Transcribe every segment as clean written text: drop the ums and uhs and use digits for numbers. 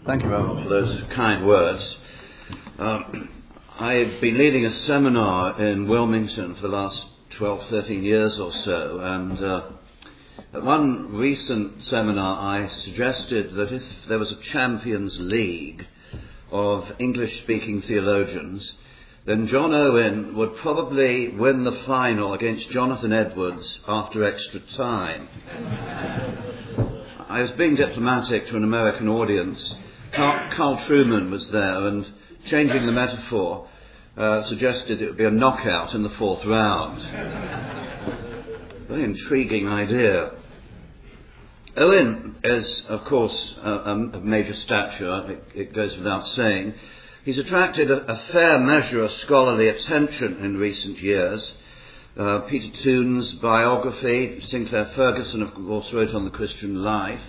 Thank you very much for those kind words. I've been leading a seminar in Wilmington for the last 12, 13 years or so, and at one recent seminar I suggested that if there was a Champions League of English-speaking theologians, then John Owen would probably win the final against Jonathan Edwards after extra time. I was being diplomatic to an American audience. Carl Trueman was there, and changing the metaphor, suggested it would be a knockout in the fourth round. Very intriguing idea. Owen is, of course, of major stature, it goes without saying. He's attracted a fair measure of scholarly attention in recent years. Peter Toon's biography, Sinclair Ferguson, of course, wrote on the Christian life.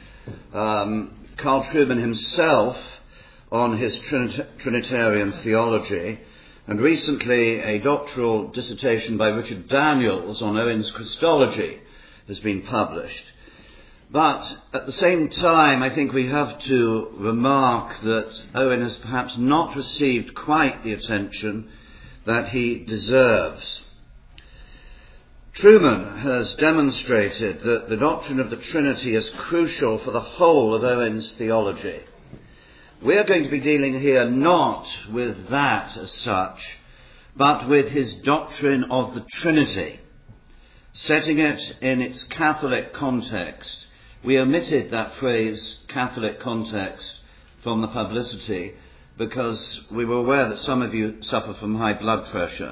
Carl Trueman himself on his Trinitarian theology, and recently a doctoral dissertation by Richard Daniels on Owen's Christology has been published. But at the same time, I think we have to remark that Owen has perhaps not received quite the attention that he deserves. Trueman has demonstrated that the doctrine of the Trinity is crucial for the whole of Owen's theology. We are going to be dealing here not with that as such, but with his doctrine of the Trinity, setting it in its Catholic context. We omitted that phrase, Catholic context, from the publicity because we were aware that some of you suffer from high blood pressure.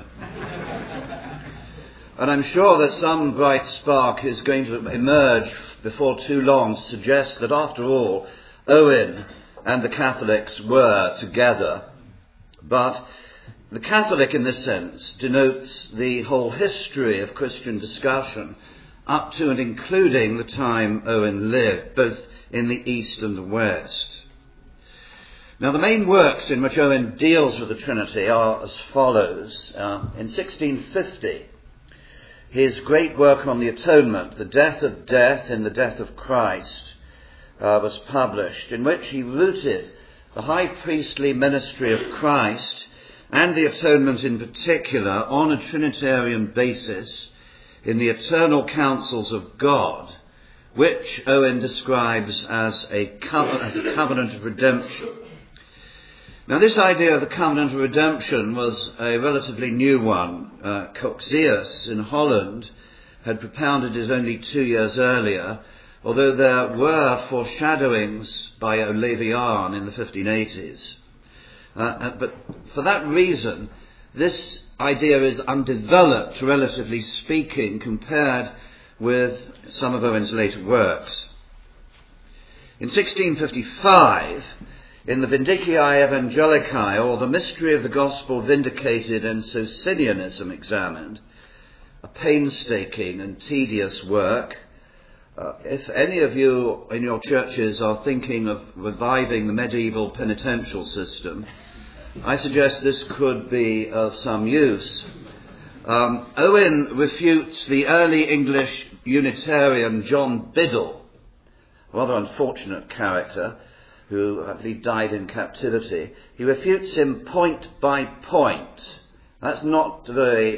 And I'm sure that some bright spark is going to emerge before too long to suggest that after all, Owen and the Catholics were together. But the Catholic in this sense denotes the whole history of Christian discussion up to and including the time Owen lived, both in the East and the West. Now, the main works in which Owen deals with the Trinity are as follows. In 1650, his great work on the atonement, The Death of Death in the Death of Christ, was published, in which he rooted the high priestly ministry of Christ and the atonement in particular on a Trinitarian basis in the eternal counsels of God, which Owen describes as a covenant of redemption. Now, this idea of the covenant of redemption was a relatively new one. Coxius in Holland had propounded it only 2 years earlier, although there were foreshadowings by Olevian in the 1580s. But for that reason, this idea is undeveloped, relatively speaking, compared with some of Owen's later works. In 1655, in the Vindiciae Evangelicae, or the mystery of the gospel vindicated and Socinianism examined, a painstaking and tedious work. If any of you in your churches are thinking of reviving the medieval penitential system, I suggest this could be of some use. Owen refutes the early English Unitarian John Biddle, a rather unfortunate character, who I believe died in captivity. He refutes him point by point. That's not a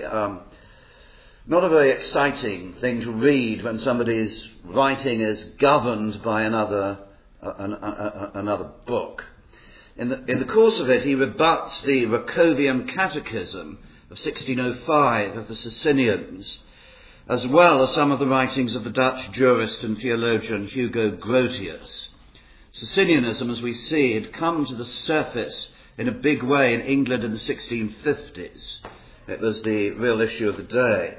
very exciting thing to read when somebody's writing is governed by another book. In the course of it, he rebuts the Racovian Catechism of 1605 of the Socinians, as well as some of the writings of the Dutch jurist and theologian Hugo Grotius. Socinianism, as we see, had come to the surface in a big way in England in the 1650s. It was the real issue of the day.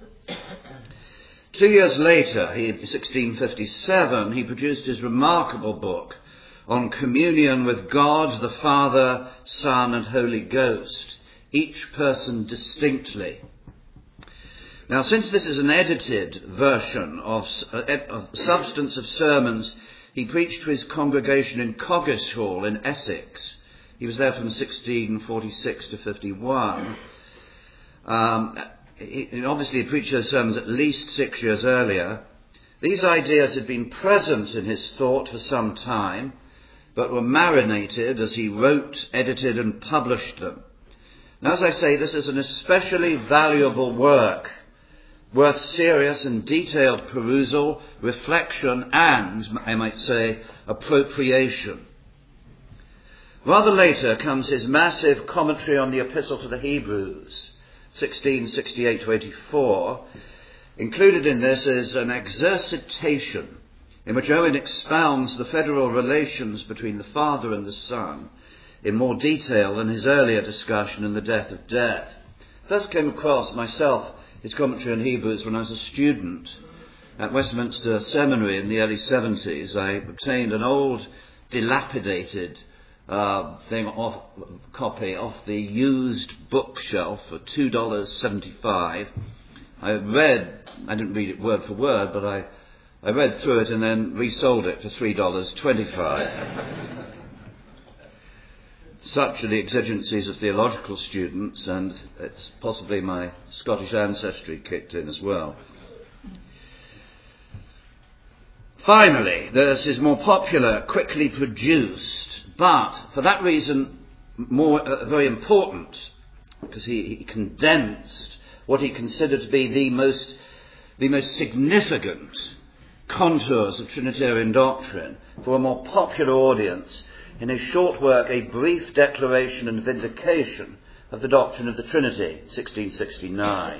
2 years later, in 1657, he produced his remarkable book on communion with God, the Father, Son, and Holy Ghost, each person distinctly. Now, since this is an edited version of substance of sermons he preached to his congregation in Coggeshall in Essex. He was there from 1646 to 51. He obviously preached those sermons at least 6 years earlier. These ideas had been present in his thought for some time, but were marinated as he wrote, edited and published them. Now, as I say, this is an especially valuable work, worth serious and detailed perusal, reflection and, I might say, appropriation. Rather later comes his massive commentary on the Epistle to the Hebrews, 1668-84. Included in this is an exercitation in which Owen expounds the federal relations between the Father and the Son in more detail than his earlier discussion in The Death of Death. First came across myself his commentary on Hebrews when I was a student at Westminster Seminary in the early 70s. I obtained an old, dilapidated copy off the used bookshelf for $2.75. I didn't read it word for word, but I read through it and then resold it for $3.25. Such are the exigencies of theological students, and it's possibly my Scottish ancestry kicked in as well. Finally, there's his more popular, quickly produced, but for that reason very important, because he condensed what he considered to be the most significant contours of Trinitarian doctrine for a more popular audience in his short work, A Brief Declaration and Vindication of the Doctrine of the Trinity, 1669.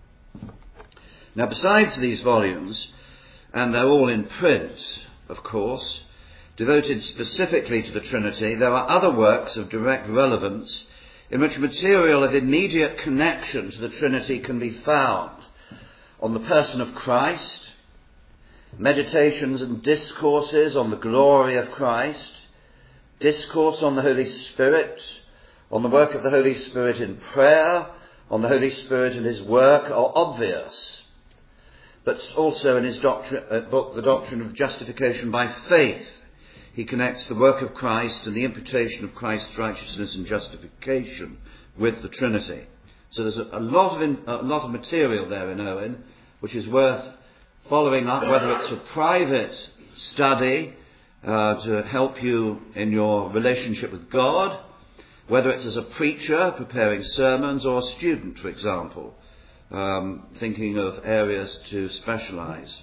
Now, besides these volumes, and they're all in print, of course, devoted specifically to the Trinity, there are other works of direct relevance in which material of immediate connection to the Trinity can be found. On the person of Christ, meditations and discourses on the glory of Christ, discourse on the Holy Spirit, on the work of the Holy Spirit in prayer, on the Holy Spirit and his work are obvious. But also in his book, The Doctrine of Justification by Faith, he connects the work of Christ and the imputation of Christ's righteousness and justification with the Trinity. So there's a lot of material there in Owen, which is worth following up, whether it's a private study to help you in your relationship with God, whether it's as a preacher preparing sermons, or a student, for example, thinking of areas to specialize.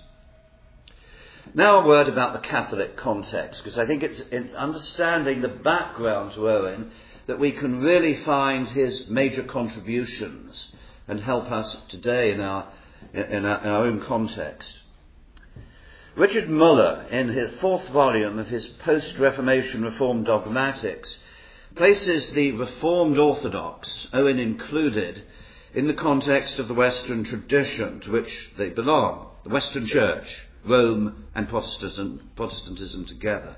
Now a word about the Catholic context, because I think it's understanding the background to Owen that we can really find his major contributions and help us today in our own context. Richard Muller, in his fourth volume of his post-Reformation Reformed Dogmatics, places the Reformed Orthodox, Owen included, in the context of the Western tradition to which they belong, the Western Church, Rome and Protestantism together.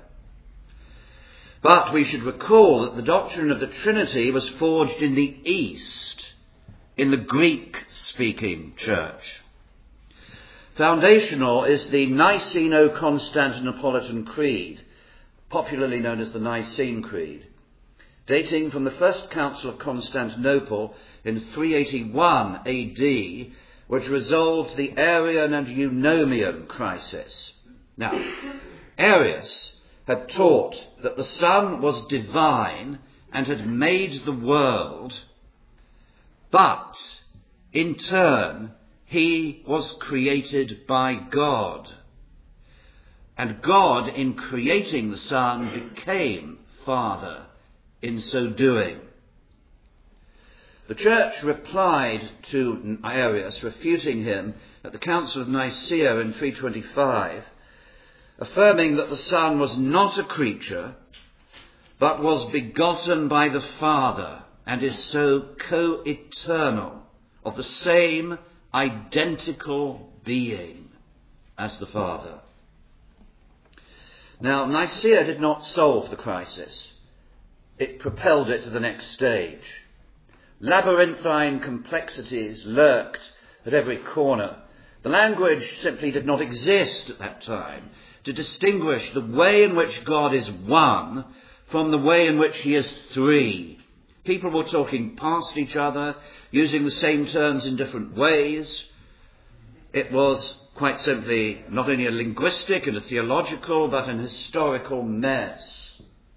But we should recall that the doctrine of the Trinity was forged in the East, in the Greek-speaking church. Foundational is the Niceno-Constantinopolitan Creed, popularly known as the Nicene Creed, dating from the First Council of Constantinople in 381 AD, which resolved the Arian and Eunomian crisis. Now, Arius had taught that the Son was divine and had made the world, but in turn he was created by God. And God, in creating the Son, became Father in so doing. The Church replied to Arius, refuting him at the Council of Nicaea in 325, affirming that the Son was not a creature, but was begotten by the Father, and is so co-eternal, of the same identical being as the Father. Now, Nicaea did not solve the crisis. It propelled it to the next stage. Labyrinthine complexities lurked at every corner. The language simply did not exist at that time to distinguish the way in which God is one from the way in which he is three. People were talking past each other, using the same terms in different ways. It was quite simply not only a linguistic and a theological, but an historical mess.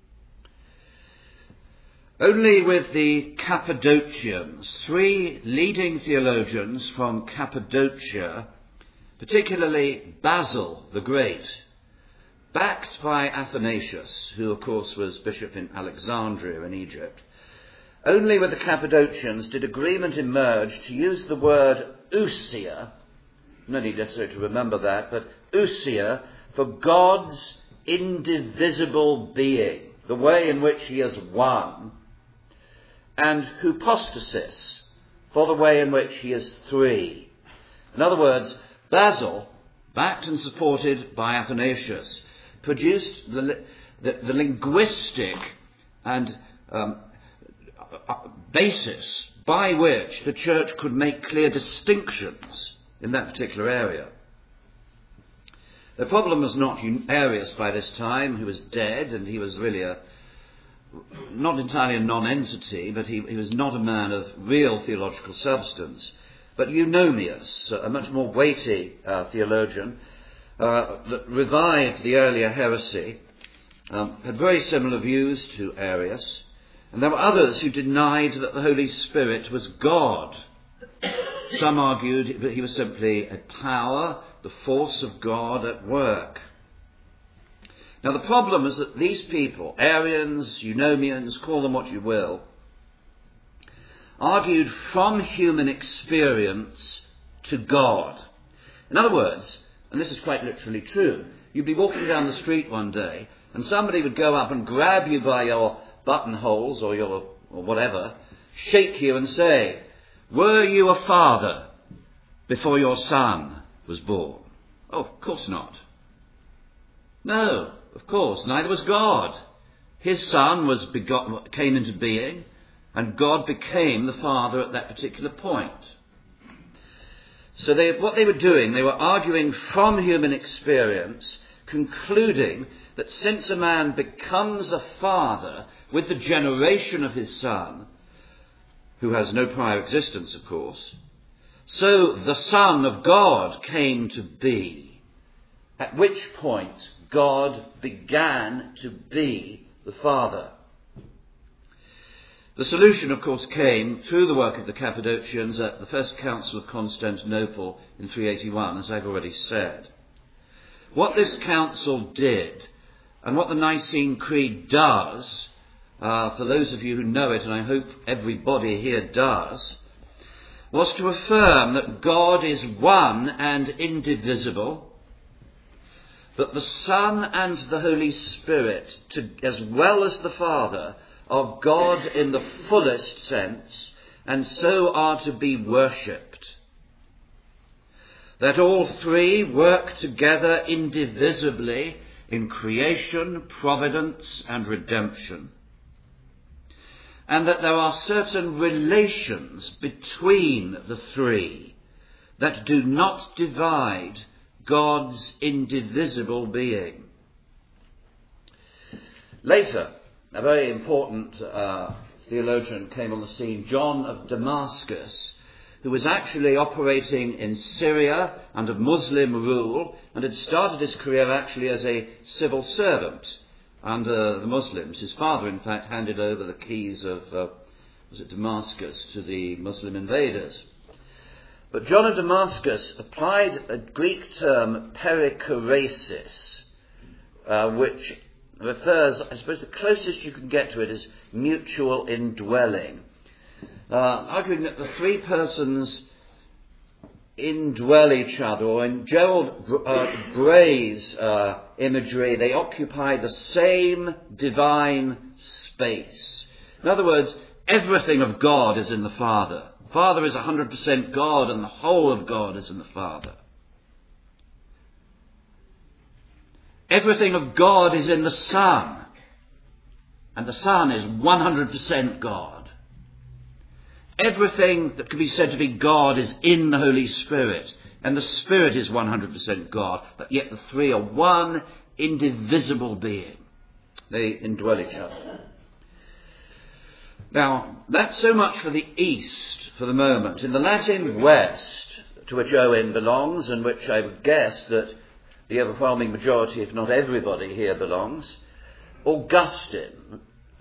Only with the Cappadocians, 3 leading theologians from Cappadocia, particularly Basil the Great, backed by Athanasius, who of course was bishop in Alexandria in Egypt, only with the Cappadocians did agreement emerge to use the word ousia, no need necessarily to remember that, but ousia for God's indivisible being, the way in which he is one, and hypostasis for the way in which he is 3. In other words, Basil, backed and supported by Athanasius, produced the linguistic and basis by which the church could make clear distinctions in that particular area. The problem was not Arius by this time, who was dead, and he was really not entirely a non-entity, but he was not a man of real theological substance. But Eunomius, a much more weighty theologian, that revived the earlier heresy, had very similar views to Arius, and there were others who denied that the Holy Spirit was God. Some argued that he was simply a power, the force of God at work. Now the problem is that these people, Arians, Eunomians, call them what you will, argued from human experience to God. In other words, and this is quite literally true, you'd be walking down the street one day and somebody would go up and grab you by your buttonholes or whatever, shake you and say, "Were you a father before your son was born?" Oh, of course not. No, of course, neither was God. His son came into being, and God became the father at that particular point. So what they were doing, they were arguing from human experience, concluding that since a man becomes a father with the generation of his son, who has no prior existence, of course, so the Son of God came to be, at which point God began to be the Father. The solution, of course, came through the work of the Cappadocians at the First Council of Constantinople in 381, as I've already said. What this council did, and what the Nicene Creed does, for those of you who know it, and I hope everybody here does, was to affirm that God is one and indivisible, that the Son and the Holy Spirit, as well as the Father, are God in the fullest sense, and so are to be worshipped. That all 3 work together indivisibly in creation, providence, and redemption. And that there are certain relations between the 3 that do not divide God's indivisible being. Later, a very important theologian came on the scene, John of Damascus, who was actually operating in Syria under Muslim rule and had started his career actually as a civil servant under the Muslims. His father, in fact, handed over the keys of Damascus to the Muslim invaders. But John of Damascus applied a Greek term, perikoresis, which refers, I suppose the closest you can get to it is mutual indwelling, arguing that the 3 persons indwell each other, or in Gerald Bray's imagery, they occupy the same divine space. In other words, everything of God is in the Father. The Father is 100% God, and the whole of God is in the Father. Everything of God is in the Son, and the Son is 100% God. Everything that can be said to be God is in the Holy Spirit, and the Spirit is 100% God, but yet the 3 are one indivisible being. They indwell each other. Now, that's so much for the East for the moment. In the Latin West, to which Owen belongs, and which I would guess that the overwhelming majority, if not everybody here belongs, Augustine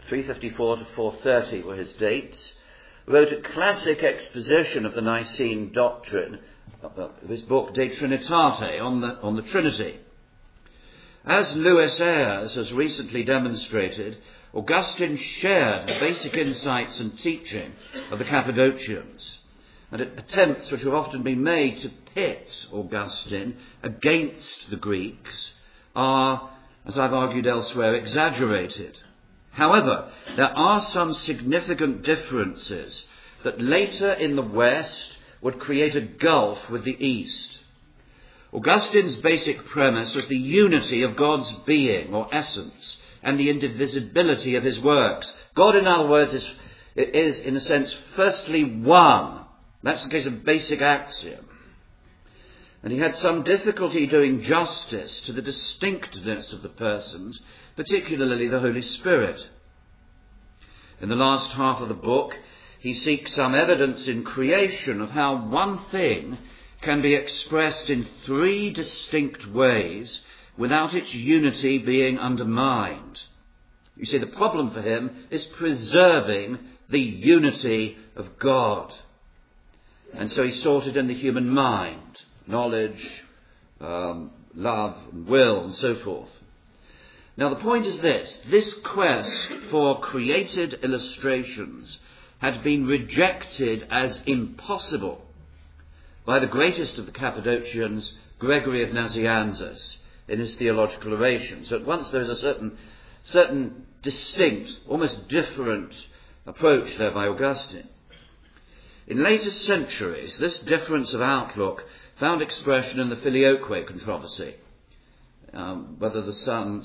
354 to 430 were his dates, wrote a classic exposition of the Nicene doctrine, his book De Trinitate, on the Trinity. As Louis Ayres has recently demonstrated, Augustine shared the basic insights and teaching of the Cappadocians, and attempts which have often been made to pit Augustine against the Greeks are, as I've argued elsewhere, exaggerated. However, there are some significant differences that later in the West would create a gulf with the East. Augustine's basic premise was the unity of God's being or essence and the indivisibility of his works. God, in other words, is in a sense, firstly one. That's the case of basic axiom. And he had some difficulty doing justice to the distinctness of the persons, particularly the Holy Spirit. In the last half of the book, he seeks some evidence in creation of how one thing can be expressed in three distinct ways without its unity being undermined. You see, the problem for him is preserving the unity of God. And so he sought it in the human mind, knowledge, love, and will, and so forth. Now the point is this quest for created illustrations had been rejected as impossible by the greatest of the Cappadocians, Gregory of Nazianzus, in his theological oration. So at once there is a certain distinct, almost different approach there by Augustine. In later centuries, this difference of outlook found expression in the Filioque controversy, whether the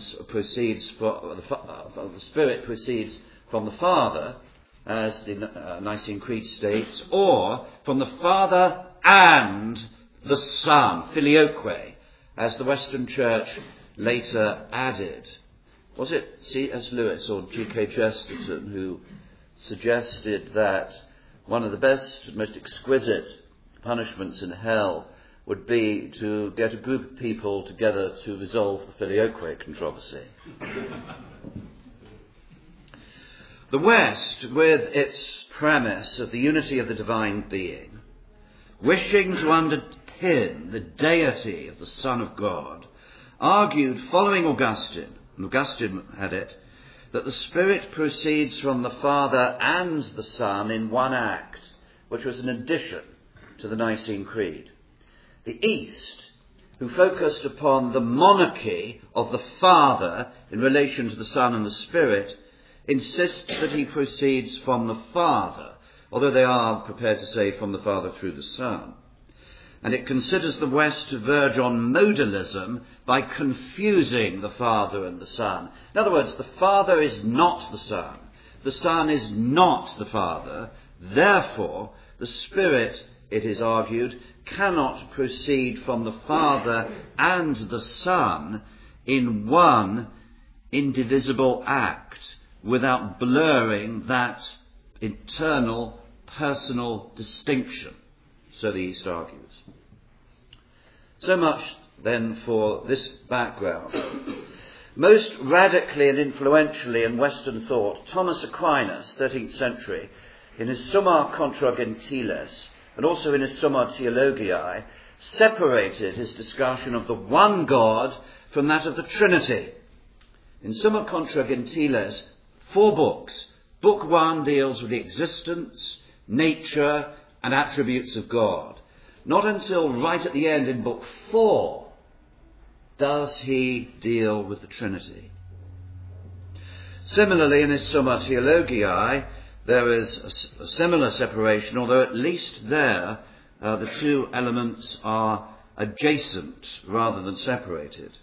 Spirit proceeds from the Father, as the Nicene Creed states, or from the Father and the Son, Filioque, as the Western Church later added. Was it C.S. Lewis or G.K. Chesterton who suggested that one of the best, most exquisite punishments in hell would be to get a group of people together to resolve the Filioque controversy? The West, with its premise of the unity of the divine being, wishing to underpin the deity of the Son of God, argued, following Augustine, and Augustine had it, that the Spirit proceeds from the Father and the Son in one act, which was an addition to the Nicene Creed. The East, who focused upon the monarchy of the Father in relation to the Son and the Spirit, insists that he proceeds from the Father, although they are prepared to say from the Father through the Son. And it considers the West to verge on modalism by confusing the Father and the Son. In other words, the Father is not the Son is not the Father, therefore the Spirit, it is argued, cannot proceed from the Father and the Son in one indivisible act without blurring that internal personal distinction. So the East argues. So much then for this background. Most radically and influentially in Western thought, Thomas Aquinas, 13th century, in his Summa Contra Gentiles and also in his Summa Theologiae, separated his discussion of the one God from that of the Trinity. In Summa Contra Gentiles, 4 books. Book 1 deals with the existence, nature, and attributes of God. Not until right at the end in Book 4 does he deal with the Trinity. Similarly, in his Summa Theologiae, there is a similar separation, although at least there the two elements are adjacent rather than separated.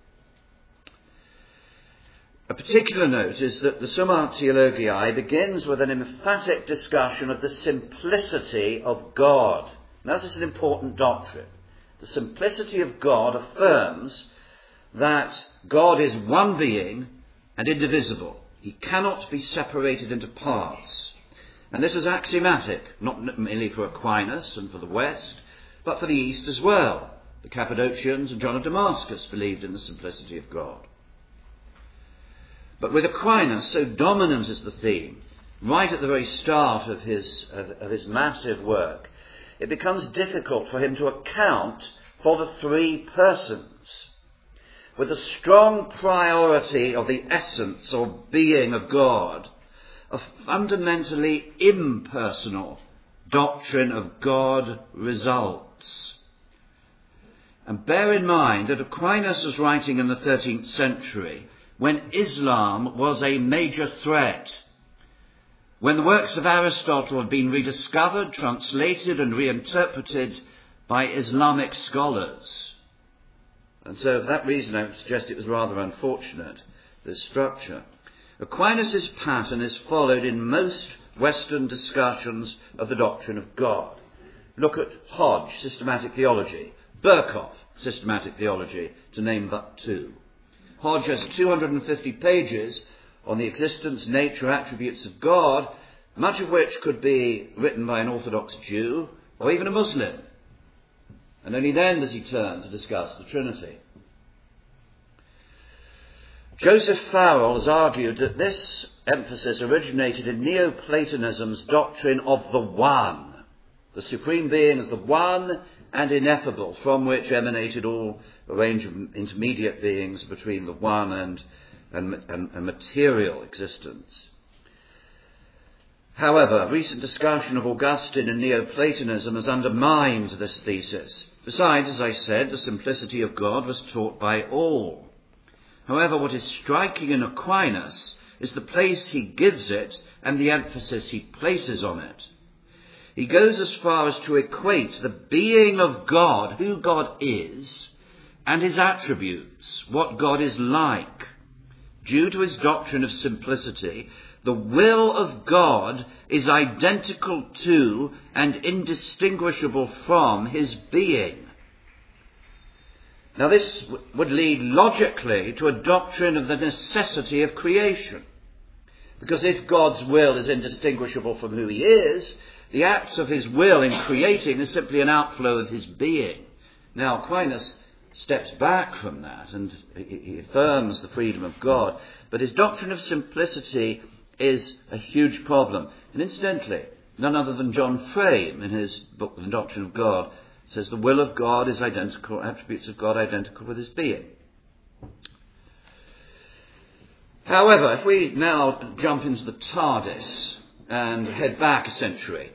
A particular note is that the Summa Theologiae begins with an emphatic discussion of the simplicity of God. Now, this is an important doctrine. The simplicity of God affirms that God is one being and indivisible. He cannot be separated into parts. And this is axiomatic, not merely for Aquinas and for the West, but for the East as well. The Cappadocians and John of Damascus believed in the simplicity of God. But with Aquinas, so dominant is the theme, right at the very start of his massive work, it becomes difficult for him to account for the three persons, with a strong priority of the essence or being of God, a fundamentally impersonal doctrine of God results. And bear in mind that Aquinas was writing in the 13th century when Islam was a major threat, when the works of Aristotle had been rediscovered, translated and reinterpreted by Islamic scholars. And so for that reason I would suggest it was rather unfortunate, this structure. Aquinas' pattern is followed in most Western discussions of the doctrine of God. Look at Hodge, systematic theology, Berkhoff, systematic theology, to name but two. Hodge has 250 pages on the existence, nature, attributes of God, much of which could be written by an Orthodox Jew or even a Muslim. And only then does he turn to discuss the Trinity. Joseph Farrell has argued that this emphasis originated in Neoplatonism's doctrine of the One, the Supreme Being as the one and ineffable, from which emanated all a range of intermediate beings between the one and material existence. However, recent discussion of Augustine and Neoplatonism has undermined this thesis. Besides, as I said, the simplicity of God was taught by all. However, what is striking in Aquinas is the place he gives it and the emphasis he places on it. He goes as far as to equate the being of God, who God is, and his attributes, what God is like. Due to his doctrine of simplicity, the will of God is identical to and indistinguishable from his being. Now this would lead logically to a doctrine of the necessity of creation. Because if God's will is indistinguishable from who he is, the act of his will in creating is simply an outflow of his being. Now Aquinas steps back from that and he affirms the freedom of God, but his doctrine of simplicity is a huge problem. And incidentally, none other than John Frame, in his book, The Doctrine of God, says the will of God is identical, attributes of God identical with his being. However, if we now jump into the TARDIS and head back a century,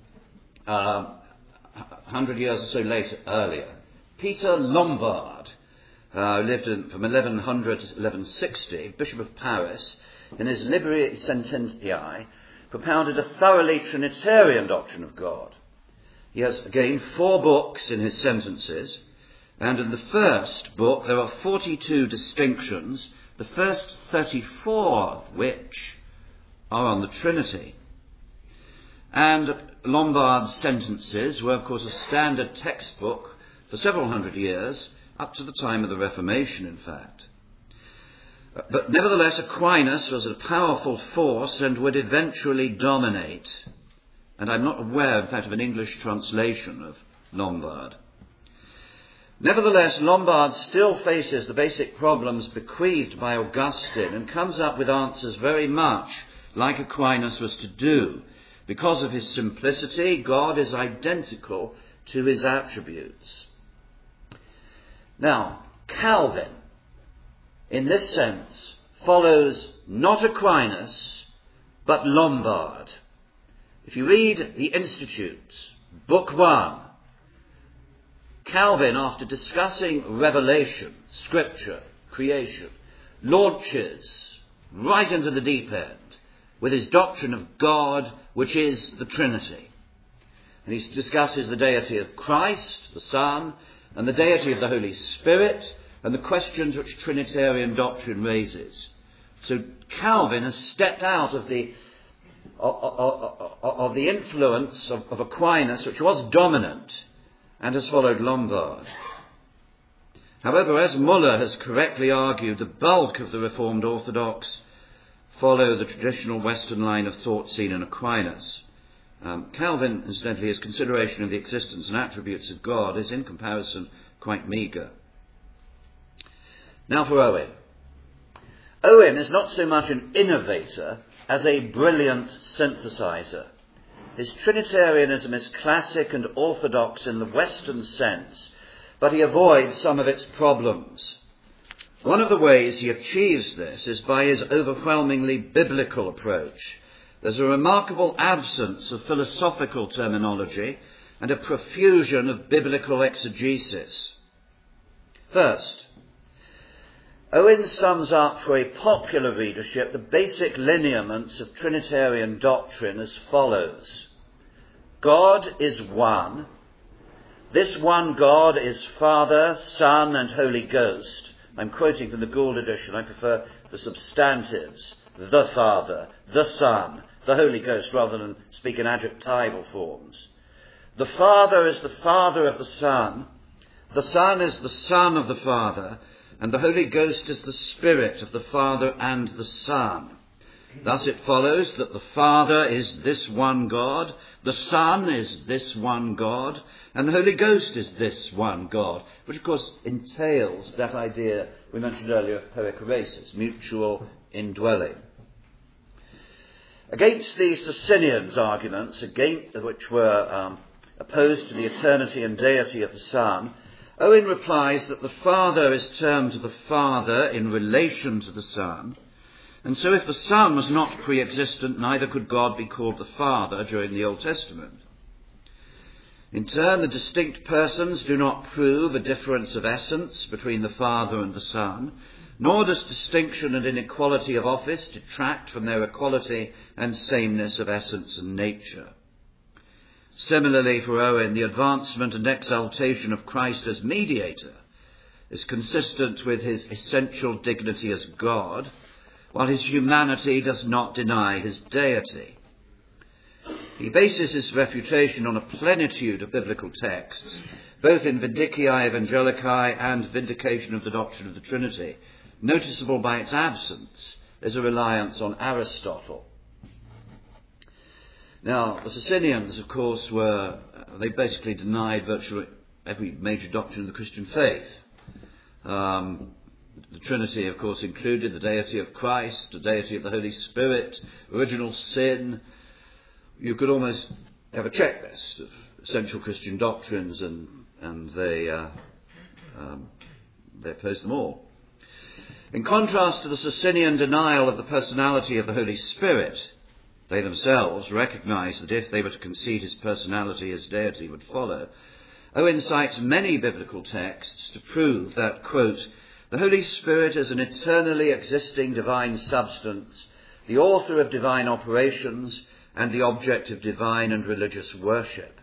100 years or so earlier, Peter Lombard, lived from 1100 to 1160, Bishop of Paris, in his Libri Sententiae, propounded a thoroughly Trinitarian doctrine of God. He has, again, 4 books in his sentences, and in the first book there are 42 distinctions, the first 34 of which are on the Trinity. And Lombard's sentences were, of course, a standard textbook for several hundred years, up to the time of the Reformation, in fact. But nevertheless, Aquinas was a powerful force and would eventually dominate. And I'm not aware, in fact, of an English translation of Lombard. Nevertheless, Lombard still faces the basic problems bequeathed by Augustine and comes up with answers very much like Aquinas was to do. Because of his simplicity, God is identical to his attributes. Now, Calvin, in this sense, follows not Aquinas, but Lombard. If you read the Institutes, Book 1, Calvin, after discussing revelation, scripture, creation, launches right into the deep end with his doctrine of God, which is the Trinity. And he discusses the deity of Christ, the Son, and the deity of the Holy Spirit, and the questions which Trinitarian doctrine raises. So Calvin has stepped out of the influence of Aquinas, which was dominant, and has followed Lombard. However, as Muller has correctly argued, the bulk of the Reformed Orthodox follow the traditional Western line of thought seen in Aquinas. Calvin, incidentally, his consideration of the existence and attributes of God is, in comparison, quite meagre. Now for Owen. Owen is not so much an innovator as a brilliant synthesizer. His Trinitarianism is classic and orthodox in the Western sense, but he avoids some of its problems. One of the ways he achieves this is by his overwhelmingly biblical approach. There's a remarkable absence of philosophical terminology and a profusion of biblical exegesis. First, Owen sums up for a popular readership the basic lineaments of Trinitarian doctrine as follows. God is one. This one God is Father, Son, and Holy Ghost. I'm quoting from the Gould edition. I prefer the substantives. The Father, the Son, the Holy Ghost, rather than speak in adjectival forms. The Father is the Father of the Son. The Son is the Son of the Father. And the Holy Ghost is the Spirit of the Father and the Son. Thus it follows that the Father is this one God, the Son is this one God, and the Holy Ghost is this one God, which of course entails that idea we mentioned earlier of perichoresis, mutual indwelling. Against the Socinians' arguments, which were opposed to the eternity and deity of the Son, Owen replies that the Father is termed the Father in relation to the Son, and so if the Son was not pre-existent, neither could God be called the Father during the Old Testament. In turn, the distinct persons do not prove a difference of essence between the Father and the Son, nor does distinction and inequality of office detract from their equality and sameness of essence and nature. Similarly, for Owen, the advancement and exaltation of Christ as mediator is consistent with his essential dignity as God, while his humanity does not deny his deity. He bases his refutation on a plenitude of biblical texts, both in Vindiciae Evangelicae and Vindication of the Doctrine of the Trinity. Noticeable by its absence is a reliance on Aristotle. Now, the Socinians, of course, they basically denied virtually every major doctrine of the Christian faith. The Trinity, of course, included the deity of Christ, the deity of the Holy Spirit, original sin. You could almost have a checklist of essential Christian doctrines, and they opposed them all. In contrast to the Socinian denial of the personality of the Holy Spirit, they themselves recognized that if they were to concede his personality, his deity would follow. Owen cites many biblical texts to prove that, quote, the Holy Spirit is an eternally existing divine substance, the author of divine operations, and the object of divine and religious worship.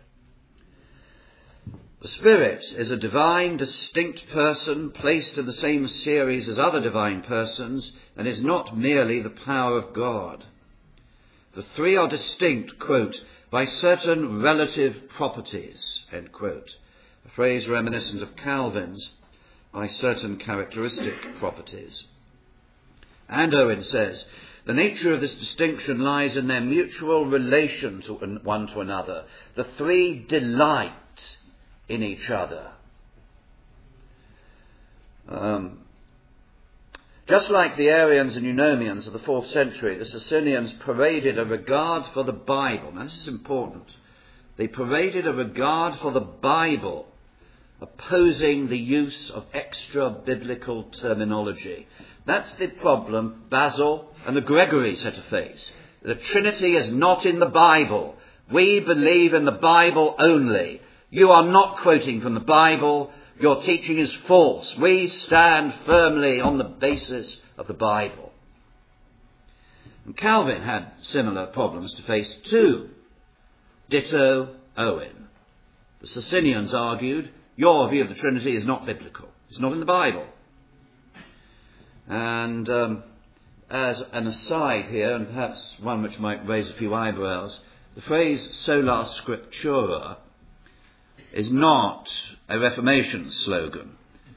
The Spirit is a divine, distinct person placed in the same series as other divine persons and is not merely the power of God. The three are distinct, quote, by certain relative properties, end quote, a phrase reminiscent of Calvin's, by certain characteristic properties. And Owen says, the nature of this distinction lies in their mutual relation to one to another. The three delight in each other. Just like the Arians and Eunomians of the 4th century, the Socinians paraded a regard for the Bible. Now, this is important. They paraded a regard for the Bible, opposing the use of extra-biblical terminology. That's the problem Basil and the Gregories had to face. The Trinity is not in the Bible. We believe in the Bible only. You are not quoting from the Bible. Your teaching is false. We stand firmly on the basis of the Bible. And Calvin had similar problems to face too. Ditto Owen. The Socinians argued, your view of the Trinity is not biblical. It's not in the Bible. And as an aside here, and perhaps one which might raise a few eyebrows, the phrase sola scriptura is not a Reformation slogan.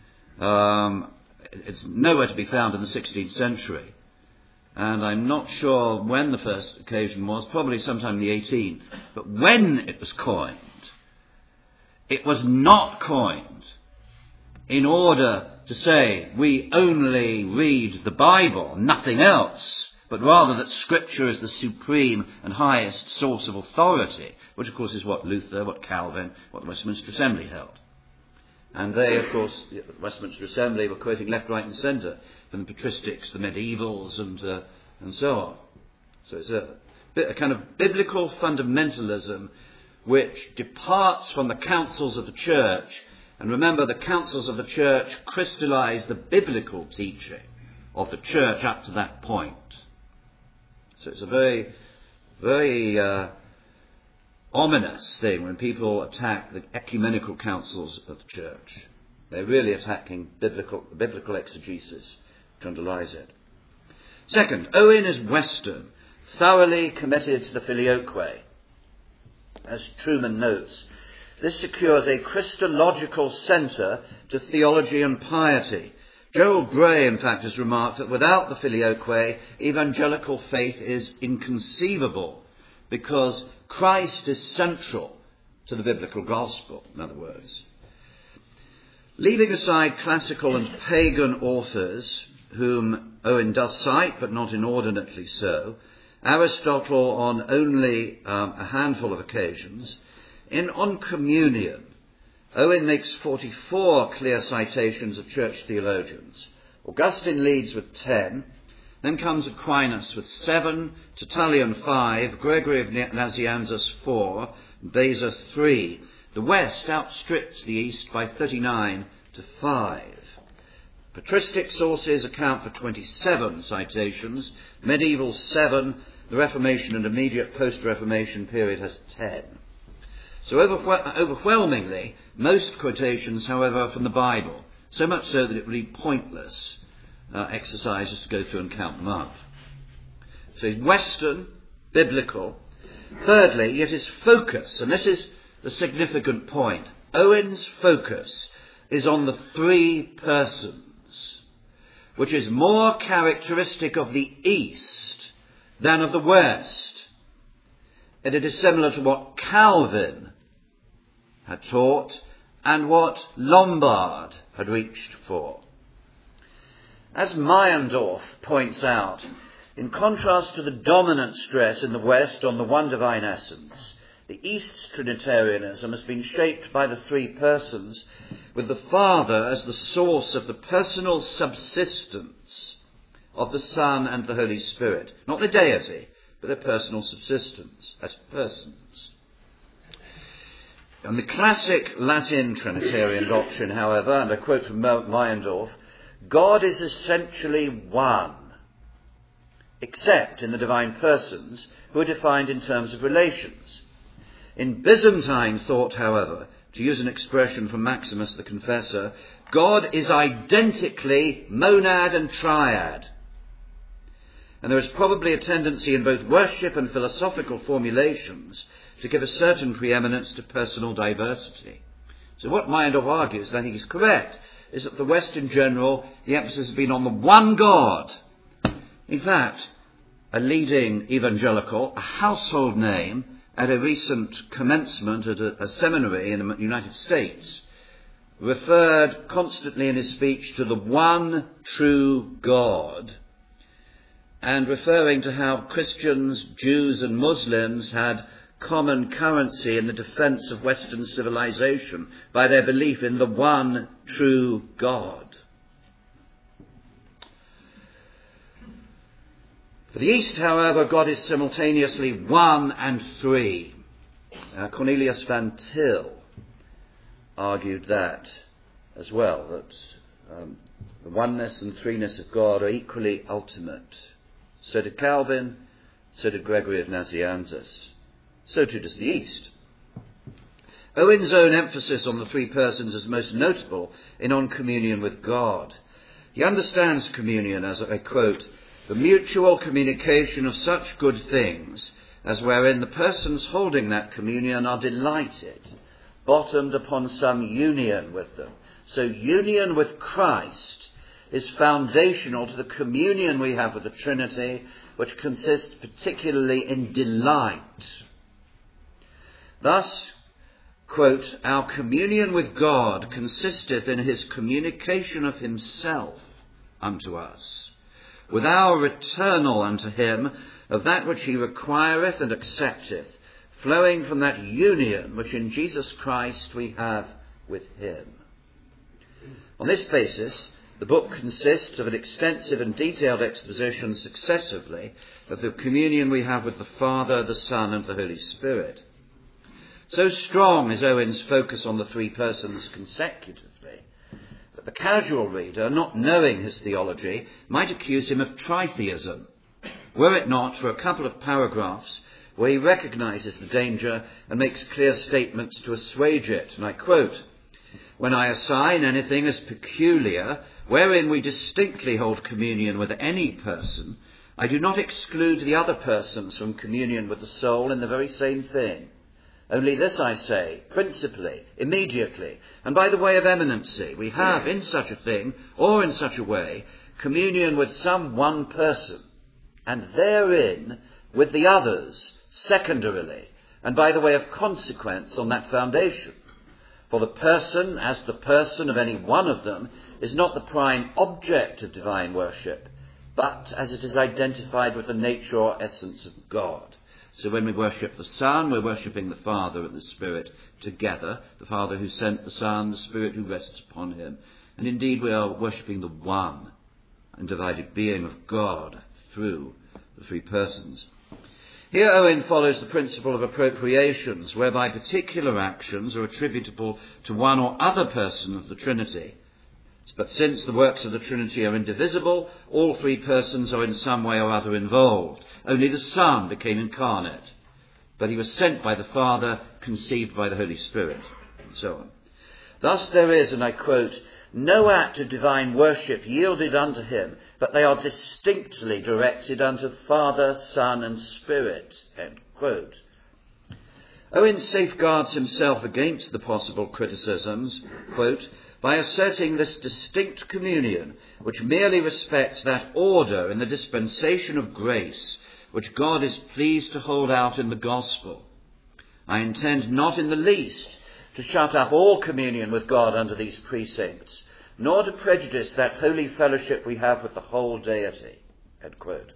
It's nowhere to be found in the 16th century. And I'm not sure when the first occasion was, probably sometime in the 18th. But when it was coined, it was not coined in order to say we only read the Bible, nothing else, but rather that Scripture is the supreme and highest source of authority, which of course is what Luther, what Calvin, what the Westminster Assembly held. And they, of course, the Westminster Assembly were quoting left, right and centre from the patristics, the medievals and so on. So it's a kind of biblical fundamentalism which departs from the councils of the church. And remember, the councils of the church crystallize the biblical teaching of the church up to that point. So it's a very, very ominous thing when people attack the ecumenical councils of the church. They're really attacking biblical exegesis, which underlies it. Second, Owen is Western, thoroughly committed to the filioque. As Truman notes, this secures a Christological centre to theology and piety. Gerald Bray, in fact, has remarked that without the filioque, evangelical faith is inconceivable, because Christ is central to the biblical gospel, in other words. Leaving aside classical and pagan authors, whom Owen does cite, but not inordinately so, Aristotle on only a handful of occasions, on communion, Owen makes 44 clear citations of church theologians. Augustine leads with 10, then comes Aquinas with 7, Tertullian 5, Gregory of Nazianzus 4, Beza 3. The West outstrips the East by 39 to 5. Patristic sources account for 27 citations, medieval 7, the Reformation and immediate post-Reformation period has 10. So overwhelmingly, most quotations, however, are from the Bible, so much so that it would be pointless exercise just to go through and count them up. So he's Western, biblical. Thirdly, yet his focus, and this is the significant point, Owen's focus is on the three persons, which is more characteristic of the East than of the West. And it is similar to what Calvin had taught and what Lombard had reached for. As Meyendorff points out, in contrast to the dominant stress in the West on the one divine essence, the East's Trinitarianism has been shaped by the three persons, with the Father as the source of the personal subsistence of the Son and the Holy Spirit. Not the deity, but their personal subsistence as persons. And the classic Latin Trinitarian doctrine, however, and I quote from Meyendorff, God is essentially one, except in the divine persons, who are defined in terms of relations. In Byzantine thought, however, to use an expression from Maximus the Confessor, God is identically monad and triad. And there is probably a tendency in both worship and philosophical formulations to give a certain preeminence to personal diversity. So what Meyendorff argues, and I think is correct, is that the West in general, the emphasis has been on the one God. In fact, a leading evangelical, a household name at a recent commencement at a seminary in the United States, referred constantly in his speech to the one true God, and referring to how Christians, Jews and Muslims had common currency in the defense of Western civilization by their belief in the one true God. For the East, however, God is simultaneously one and three. Cornelius Van Til argued that as well, that the oneness and threeness of God are equally ultimate. So did Calvin, so did Gregory of Nazianzus. So too does the East. Owen's own emphasis on the three persons is most notable in On Communion with God. He understands communion as, I quote, the mutual communication of such good things as wherein the persons holding that communion are delighted, bottomed upon some union with them. So union with Christ is foundational to the communion we have with the Trinity, which consists particularly in delight. Thus, quote, "Our communion with God consisteth in his communication of himself unto us, with our returnal unto him of that which he requireth and accepteth, flowing from that union which in Jesus Christ we have with him." On this basis, the book consists of an extensive and detailed exposition successively of the communion we have with the Father, the Son, and the Holy Spirit. So strong is Owen's focus on the three persons consecutively that the casual reader, not knowing his theology, might accuse him of tritheism, were it not for a couple of paragraphs where he recognises the danger and makes clear statements to assuage it. And I quote, "When I assign anything as peculiar, wherein we distinctly hold communion with any person, I do not exclude the other persons from communion with the soul in the very same thing. Only this I say, principally, immediately, and by the way of eminency, we have in such a thing, or in such a way, communion with some one person, and therein with the others, secondarily, and by the way of consequence on that foundation. For the person, as the person of any one of them, is not the prime object of divine worship, but as it is identified with the nature or essence of God." So when we worship the Son, we're worshipping the Father and the Spirit together, the Father who sent the Son, the Spirit who rests upon him. And indeed we are worshipping the one and divided being of God through the three persons. Here Owen follows the principle of appropriations, whereby particular actions are attributable to one or other person of the Trinity. But since the works of the Trinity are indivisible, all three persons are in some way or other involved. Only the Son became incarnate, but he was sent by the Father, conceived by the Holy Spirit, and so on. Thus there is, and I quote, "no act of divine worship yielded unto him, but they are distinctly directed unto Father, Son, and Spirit," end quote. Owen safeguards himself against the possible criticisms, quote, "by asserting this distinct communion, which merely respects that order in the dispensation of grace which God is pleased to hold out in the gospel. I intend not in the least to shut up all communion with God under these precincts, nor to prejudice that holy fellowship we have with the whole deity," end quote.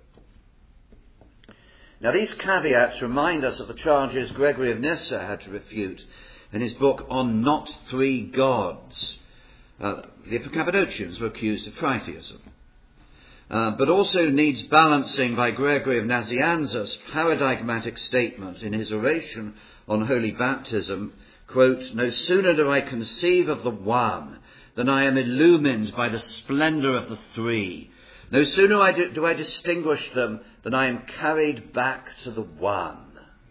Now these caveats remind us of the charges Gregory of Nyssa had to refute in his book on Not Three Gods. The Cappadocians were accused of tritheism, but also needs balancing by Gregory of Nazianzus' paradigmatic statement in his oration on holy baptism, quote, "no sooner do I conceive of the one than I am illumined by the splendour of the three. No sooner do I distinguish them than I am carried back to the one."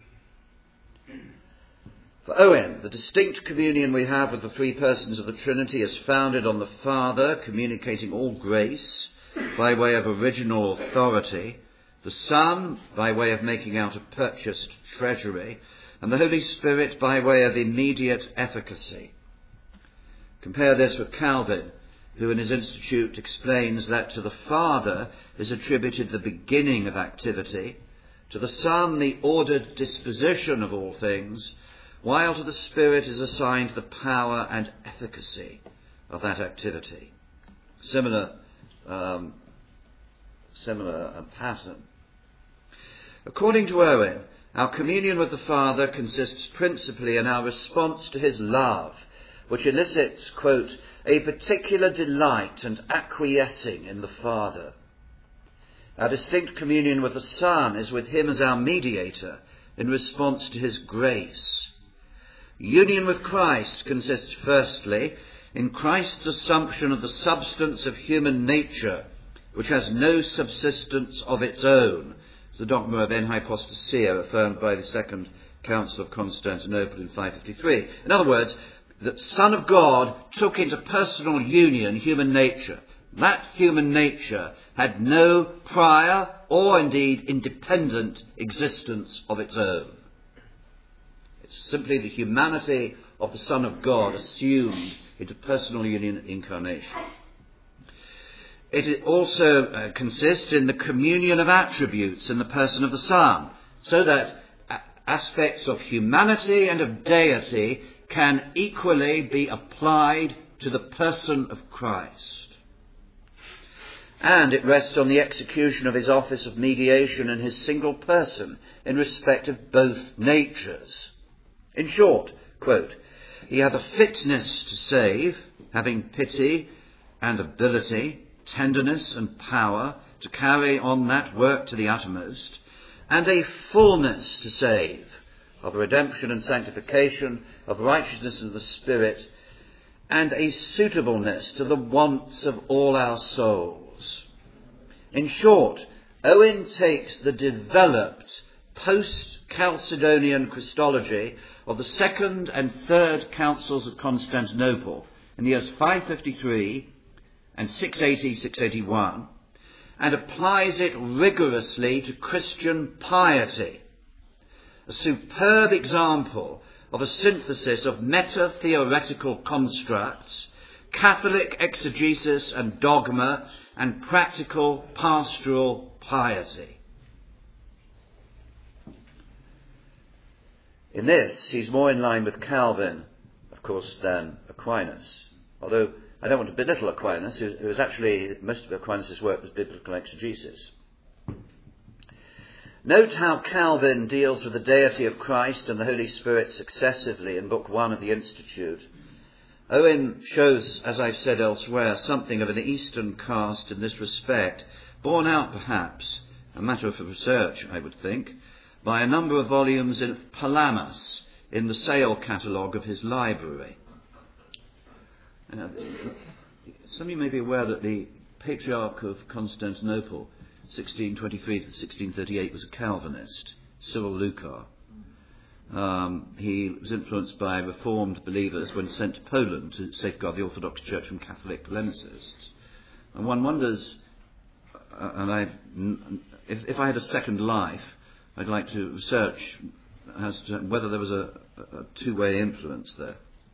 For Owen, the distinct communion we have with the three persons of the Trinity is founded on the Father communicating all grace by way of original authority, the Son by way of making out a purchased treasury, and the Holy Spirit by way of immediate efficacy. Compare this with Calvin, who in his Institute explains that to the Father is attributed the beginning of activity, to the Son the ordered disposition of all things, while to the Spirit is assigned the power and efficacy of that activity. Similar pattern. According to Owen, our communion with the Father consists principally in our response to his love, which elicits, quote, "a particular delight and acquiescing in the Father." Our distinct communion with the Son is with him as our mediator in response to his grace. Union with Christ consists firstly in Christ's assumption of the substance of human nature, which has no subsistence of its own, the dogma of enhypostasia affirmed by the Second Council of Constantinople in 553. In other words, the Son of God took into personal union human nature. That human nature had no prior or indeed independent existence of its own. It's simply the humanity of the Son of God assumed into personal union and incarnation. It also consists in the communion of attributes in the person of the Son, so that aspects of humanity and of deity can equally be applied to the person of Christ. And it rests on the execution of his office of mediation in his single person in respect of both natures. In short, quote, he hath a fitness to save, having pity and ability, tenderness and power to carry on that work to the uttermost, and a fullness to save, of redemption and sanctification, of righteousness of the Spirit, and a suitableness to the wants of all our souls. In short, Owen takes the developed post-Chalcedonian Christology of the second and third councils of Constantinople in the years 553 and 680-681, and applies it rigorously to Christian piety, a superb example of a synthesis of meta-theoretical constructs, Catholic exegesis and dogma, and practical pastoral piety. In this, he's more in line with Calvin, of course, than Aquinas, although I don't want to belittle Aquinas, who was actually, most of Aquinas' work was biblical exegesis. Note how Calvin deals with the deity of Christ and the Holy Spirit successively in Book 1 of the Institute. Owen shows, as I've said elsewhere, something of an Eastern cast in this respect, borne out perhaps, a matter of research, I would think, by a number of volumes in Palamas in the sale catalogue of his library. Some of you may be aware that the Patriarch of Constantinople, 1623 to 1638, was a Calvinist, Cyril Lucar. He was influenced by Reformed believers when sent to Poland to safeguard the Orthodox Church from Catholic polemicists. And one wonders, if I had a second life, I'd like to research as to whether there was a two-way influence there.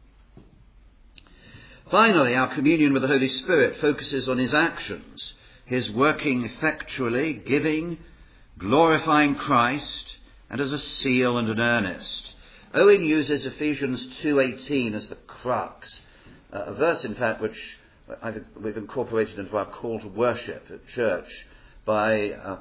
Finally, our communion with the Holy Spirit focuses on his actions, his working effectually, giving, glorifying Christ, and as a seal and an earnest. Owen uses Ephesians 2:18 as the crux, a verse, in fact, which we've incorporated into our call to worship at church by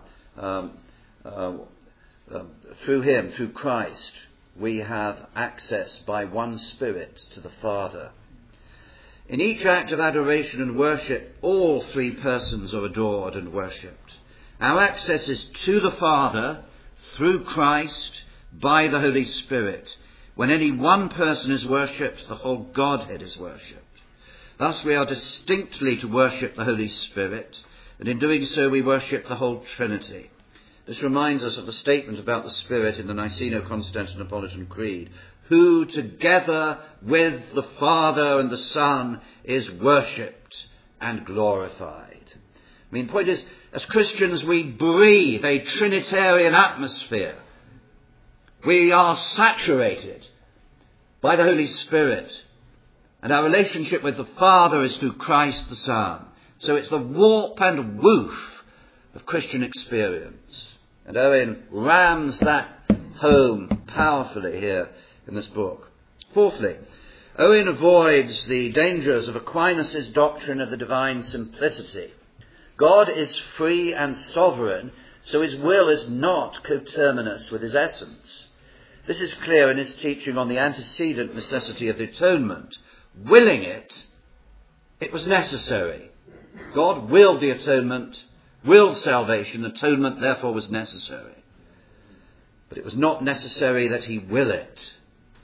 through him, through Christ, we have access by one Spirit to the Father. In each act of adoration and worship, all three persons are adored and worshipped. Our access is to the Father through Christ by the Holy Spirit. When any one person is worshipped, the whole Godhead is worshipped. Thus we are distinctly to worship the Holy Spirit, and in doing so we worship the whole Trinity. This reminds us of the statement about the Spirit in the Niceno-Constantinopolitan Creed, who together with the Father and the Son is worshipped and glorified. I mean, the point is, as Christians we breathe a Trinitarian atmosphere. We are saturated by the Holy Spirit, and our relationship with the Father is through Christ the Son. So it's the warp and woof of Christian experience. And Owen rams that home powerfully here in this book. Fourthly, Owen avoids the dangers of Aquinas' doctrine of the divine simplicity. God is free and sovereign, so his will is not coterminous with his essence. This is clear in his teaching on the antecedent necessity of the atonement. Willing it, it was necessary. God willed the atonement, willed salvation. Atonement, therefore, was necessary. But it was not necessary that he will it.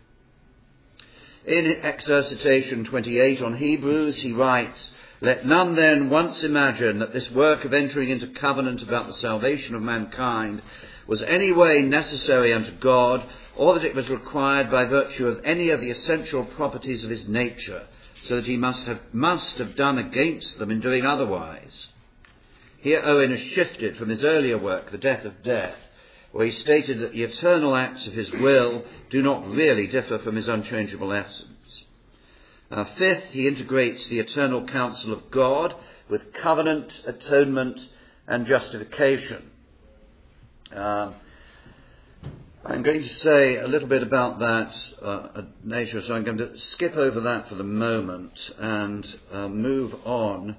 In Exercitation 28 on Hebrews, he writes, "Let none then once imagine that this work of entering into covenant about the salvation of mankind was any way necessary unto God, or that it was required by virtue of any of the essential properties of his nature, so that he must have done against them in doing otherwise." Here Owen has shifted from his earlier work, The Death of Death, where he stated that the eternal acts of his will do not really differ from his unchangeable essence. Fifth, he integrates the eternal counsel of God with covenant, atonement, and justification. I I'm going to say a little bit about that nature, so I'm going to skip over that for the moment and move on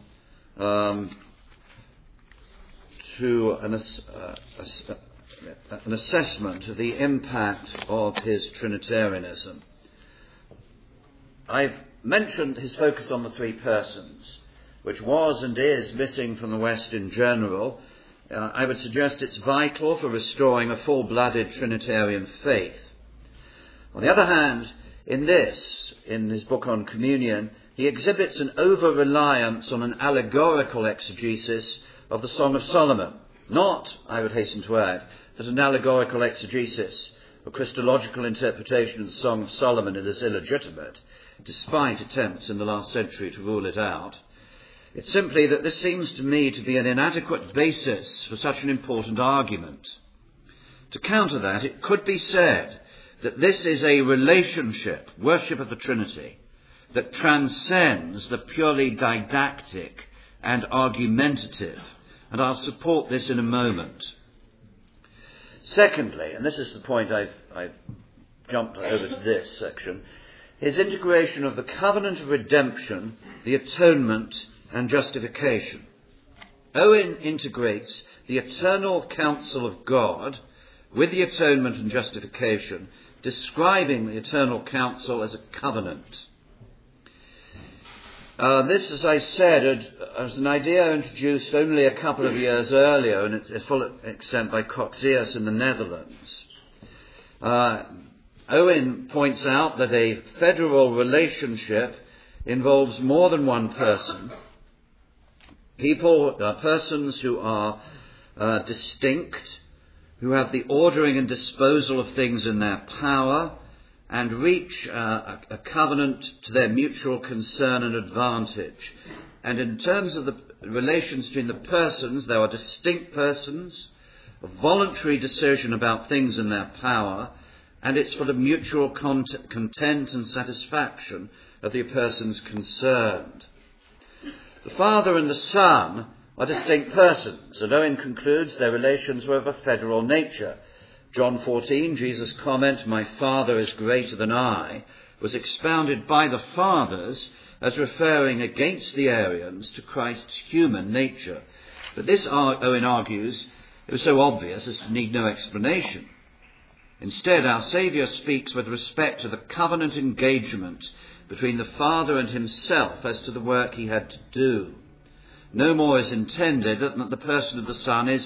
to an assessment of the impact of his Trinitarianism. I've mentioned his focus on the three persons, which was and is missing from the West in general. I would suggest it's vital for restoring a full-blooded Trinitarian faith. On the other hand, in his book on communion, he exhibits an over-reliance on an allegorical exegesis of the Song of Solomon. Not, I would hasten to add, that an allegorical exegesis or Christological interpretation of the Song of Solomon is illegitimate, despite attempts in the last century to rule it out. It's simply that this seems to me to be an inadequate basis for such an important argument. To counter that, it could be said that this is a relationship, worship of the Trinity, that transcends the purely didactic and argumentative, and I'll support this in a moment. Secondly, and this is the point I've jumped over to this section, his integration of the covenant of redemption, the atonement, and justification. Owen integrates the eternal counsel of God with the atonement and justification, describing the eternal counsel as a covenant. This, as I said, was an idea introduced only a couple of years earlier, and it's full extent by Coxius in the Netherlands. Owen points out that a federal relationship involves more than one person. Persons who are distinct, who have the ordering and disposal of things in their power, and reach a covenant to their mutual concern and advantage. And in terms of the relations between the persons, there are distinct persons, a voluntary decision about things in their power, and it's for the mutual content and satisfaction of the persons concerned. The Father and the Son are distinct persons, and Owen concludes their relations were of a federal nature. John 14, Jesus' comment, "My Father is greater than I," was expounded by the Fathers as referring against the Arians to Christ's human nature. But this, Owen argues, it was so obvious as to need no explanation. Instead, our Saviour speaks with respect to the covenant engagement between the Father and himself as to the work he had to do. No more is intended than that the person of the Son is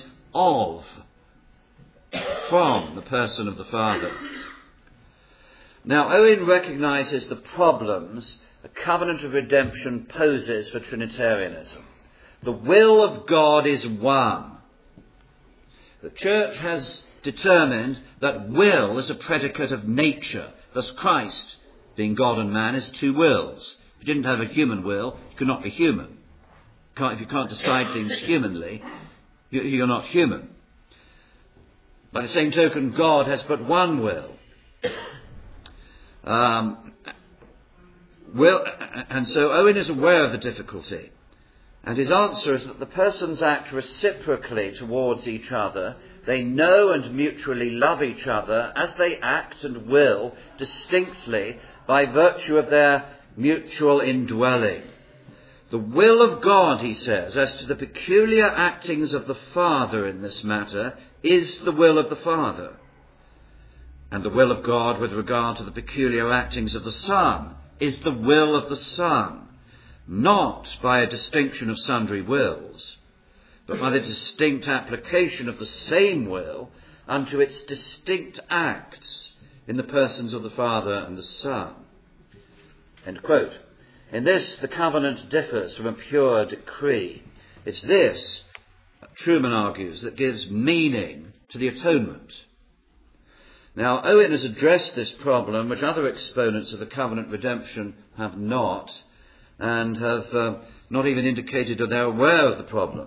from the person of the Father. Now, Owen recognises the problems a covenant of redemption poses for Trinitarianism. The will of God is one. The Church has determined that will is a predicate of nature. Thus Christ, being God and man, is two wills. If you didn't have a human will, you could not be human. If you can't decide things humanly, you're not human. By the same token, God has but one will. And so Owen is aware of the difficulty. And his answer is that the persons act reciprocally towards each other. They know and mutually love each other as they act and will distinctly by virtue of their mutual indwelling. The will of God, he says, as to the peculiar actings of the Father in this matter, is the will of the Father. And the will of God with regard to the peculiar actings of the Son is the will of the Son, not by a distinction of sundry wills, but by the distinct application of the same will unto its distinct acts in the persons of the Father and the Son. End quote. In this, the covenant differs from a pure decree. It's this, Truman argues, that gives meaning to the atonement. Now, Owen has addressed this problem, which other exponents of the covenant redemption have not, and have not even indicated that they're aware of the problem.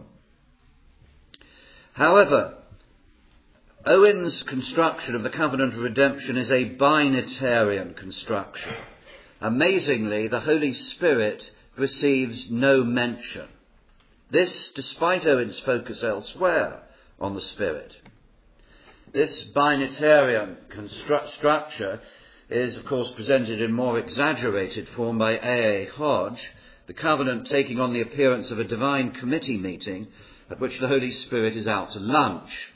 However, Owen's construction of the covenant of redemption is a binitarian construction. Amazingly, the Holy Spirit receives no mention. This, despite Owen's focus elsewhere on the Spirit. This binitarian structure is, of course, presented in more exaggerated form by A.A. Hodge, the covenant taking on the appearance of a divine committee meeting at which the Holy Spirit is out to lunch.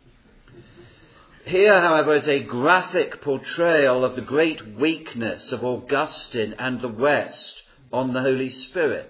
Here, however, is a graphic portrayal of the great weakness of Augustine and the West on the Holy Spirit,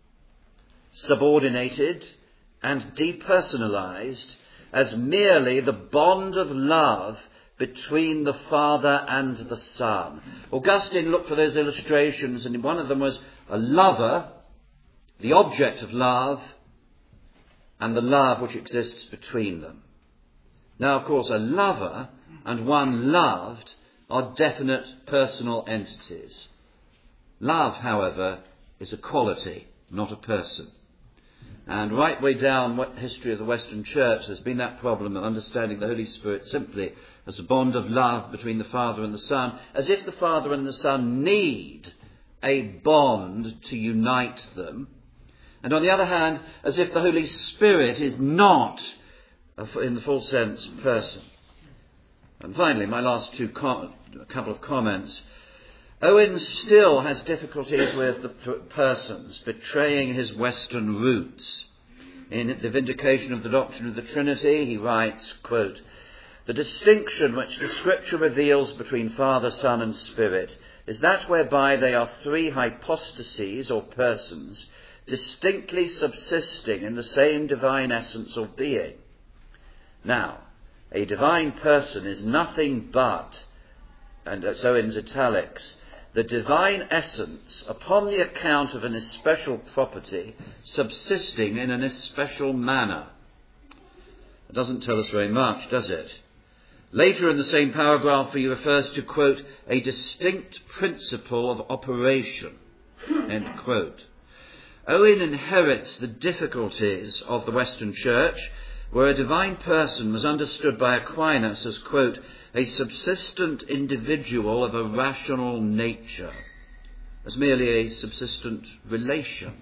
subordinated and depersonalized as merely the bond of love between the Father and the Son. Augustine looked for those illustrations, and one of them was a lover, the object of love, and the love which exists between them. Now, of course, a lover and one loved are definite personal entities. Love, however, is a quality, not a person. And right way down the history of the Western Church, there's been that problem of understanding the Holy Spirit simply as a bond of love between the Father and the Son, as if the Father and the Son need a bond to unite them. And on the other hand, as if the Holy Spirit is not, in the full sense, person. And finally, my last couple of comments. Owen still has difficulties with the persons, betraying his Western roots. In The Vindication of the Doctrine of the Trinity, he writes, quote, "The distinction which the Scripture reveals between Father, Son and Spirit is that whereby they are three hypostases or persons, distinctly subsisting in the same divine essence or being. Now, a divine person is nothing but," and that's Owen's italics, "the divine essence upon the account of an especial property subsisting in an especial manner." It doesn't tell us very much, does it? Later in the same paragraph he refers to, quote, "a distinct principle of operation," end quote. Owen inherits the difficulties of the Western Church, where a divine person was understood by Aquinas as, quote, "a subsistent individual of a rational nature," as merely a subsistent relation.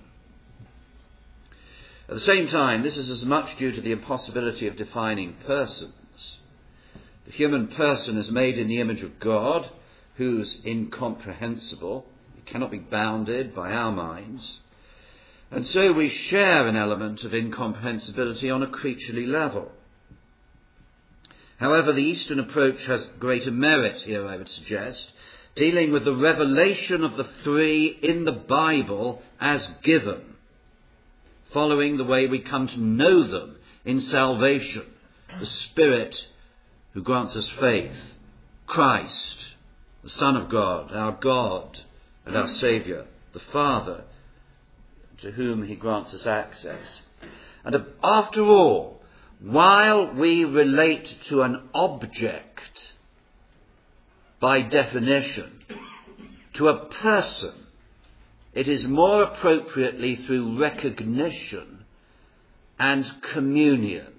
At the same time, this is as much due to the impossibility of defining persons. The human person is made in the image of God, who's incomprehensible. It cannot be bounded by our minds. And so we share an element of incomprehensibility on a creaturely level. However, the Eastern approach has greater merit here, I would suggest, dealing with the revelation of the three in the Bible as given, following the way we come to know them in salvation, the Spirit who grants us faith, Christ, the Son of God and our Saviour, the Father, to whom he grants us access. And after all, while we relate to an object by definition, to a person, it is more appropriately through recognition and communion.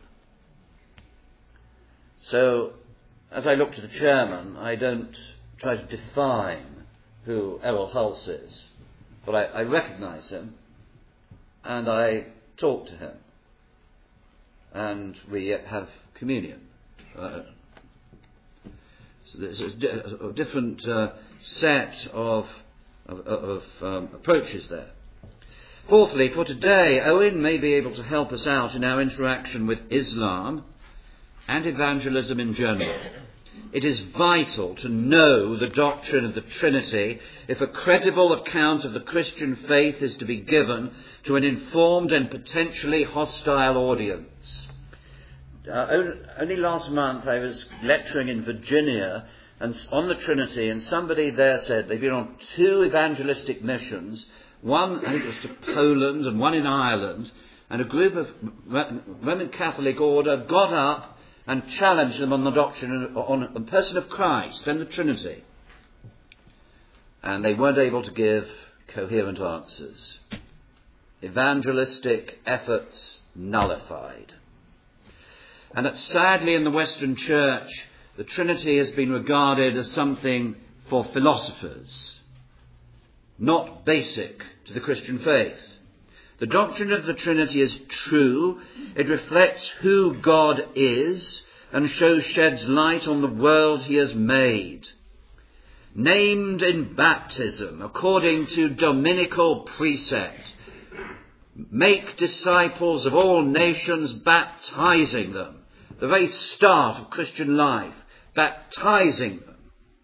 So, as I look to the chairman, I don't try to define who Errol Hulse is, but I recognise him, and I talk to him, and we have communion. So there's a different set of approaches there. Fourthly, for today, Owen may be able to help us out in our interaction with Islam and evangelism in general. It is vital to know the doctrine of the Trinity if a credible account of the Christian faith is to be given to an informed and potentially hostile audience. Only last month I was lecturing in Virginia on the Trinity, and somebody there said they've been on 2 evangelistic missions, one I think it was to Poland and one in Ireland, and a group of Roman Catholic order got up and challenged them on the doctrine, on the person of Christ and the Trinity. And they weren't able to give coherent answers. Evangelistic efforts nullified. And that sadly in the Western Church, the Trinity has been regarded as something for philosophers, not basic to the Christian faith. The doctrine of the Trinity is true. It reflects who God is and sheds light on the world he has made. Named in baptism according to Dominical precept, make disciples of all nations, baptizing them. The very start of Christian life, baptizing them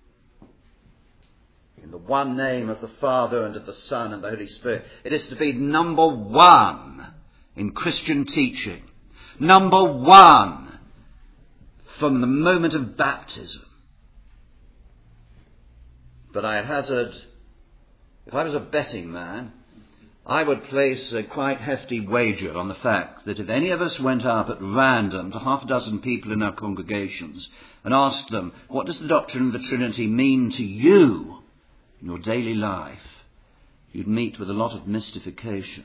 in the one name of the Father and of the Son and the Holy Spirit. It is to be number one in Christian teaching. Number one from the moment of baptism. But I hazard, if I was a betting man, I would place a quite hefty wager on the fact that if any of us went up at random to half a dozen people in our congregations and asked them, what does the doctrine of the Trinity mean to you in your daily life, you'd meet with a lot of mystification.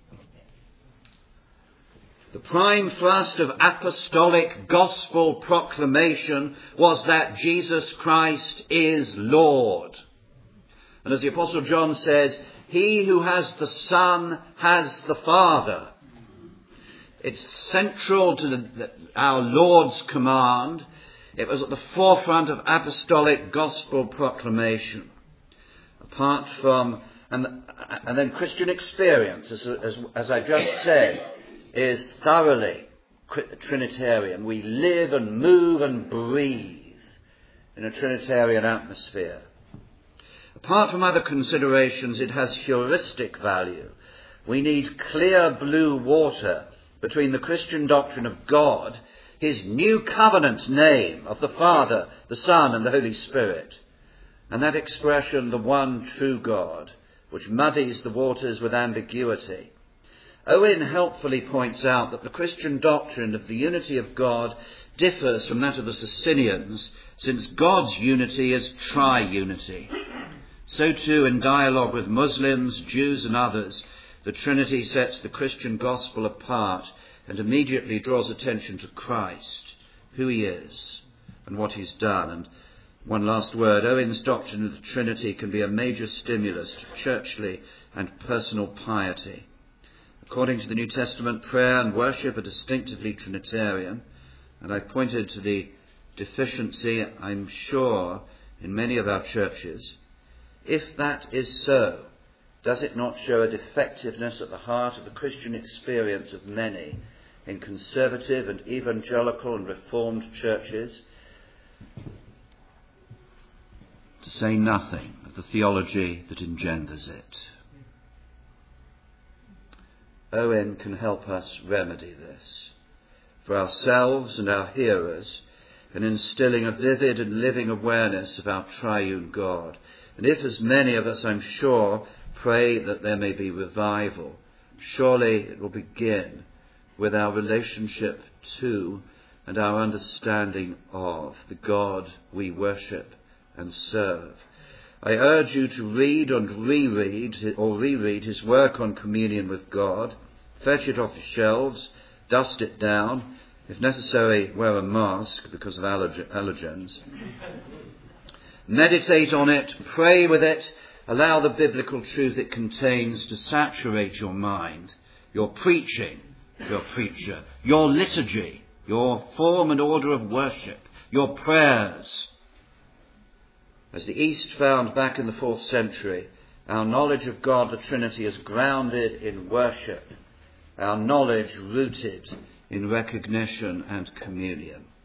The prime thrust of apostolic gospel proclamation was that Jesus Christ is Lord. And as the Apostle John says, he who has the Son has the Father. It's central to our Lord's command. It was at the forefront of apostolic gospel proclamation. Apart from, and then Christian experience, as I just said, is thoroughly Trinitarian. We live and move and breathe in a Trinitarian atmosphere. Apart from other considerations, it has heuristic value. We need clear blue water between the Christian doctrine of God, his new covenant name of the Father, the Son, and the Holy Spirit, and that expression, the one true God, which muddies the waters with ambiguity. Owen helpfully points out that the Christian doctrine of the unity of God differs from that of the Socinians, since God's unity is triunity. So too, in dialogue with Muslims, Jews and others, the Trinity sets the Christian gospel apart and immediately draws attention to Christ, who he is and what he's done. And one last word, Owen's doctrine of the Trinity can be a major stimulus to churchly and personal piety. According to the New Testament, prayer and worship are distinctively Trinitarian, and I pointed to the deficiency, I'm sure, in many of our churches. If that is so, does it not show a defectiveness at the heart of the Christian experience of many in conservative and evangelical and reformed churches? To say nothing of the theology that engenders it. Owen can help us remedy this for ourselves and our hearers in instilling a vivid and living awareness of our triune God. And if, as many of us, I'm sure, pray that there may be revival, surely it will begin with our relationship to and our understanding of the God we worship and serve. I urge you to read and reread his work on communion with God, fetch it off the shelves, dust it down, if necessary wear a mask because of allergens. Meditate on it, pray with it, allow the biblical truth it contains to saturate your mind, your preaching, your preacher, your liturgy, your form and order of worship, your prayers. As the East found back in the 4th century, our knowledge of God the Trinity is grounded in worship, our knowledge rooted in recognition and communion.